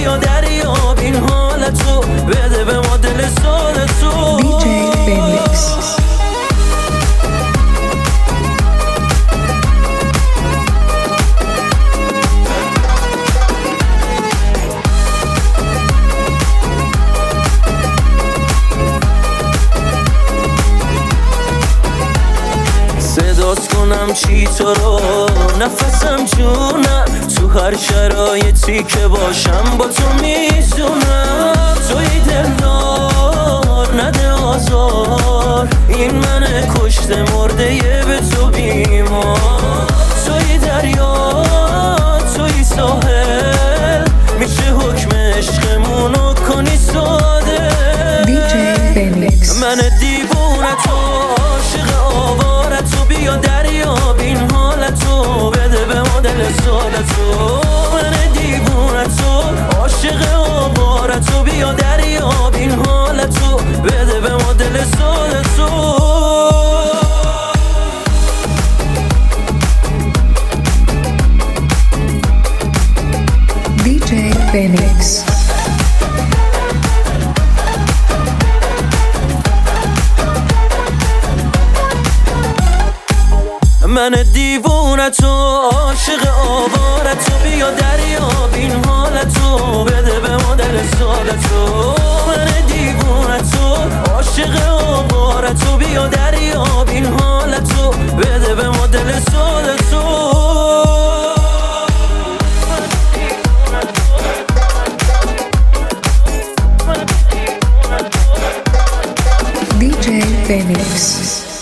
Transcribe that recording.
بیا دریاب این حالتو، بده به ما دل سادتو. DJ Phoenix. صدات کنم چی تو رو، نفسم جونم، تو هر شرایطی که باشم با تو میزونم. توی دلدار نده آزار، این منه کشته مرده یه به تو بیمار. توی دریا توی ساحل، میشه حکم عشقمونو کنی ساده. DJ Phoenix. من دیوونه تو عاشق آوارتو، بیا دریاب این حالتو، بده به ما دل سادتو. من دیوونه تو عاشق آوارتو، بیا دریاب این حالتو، بده به ما دل سادتو. DJ Phoenix. من دیوونه تو عاشق آوارتو، بیا دریاب این حالتو، بده به ما دل سادتو. من دیوونه تو عاشق آوارتو، بیا دریاب این حالتو، بده به ما دل سادتو. DJ Phoenix.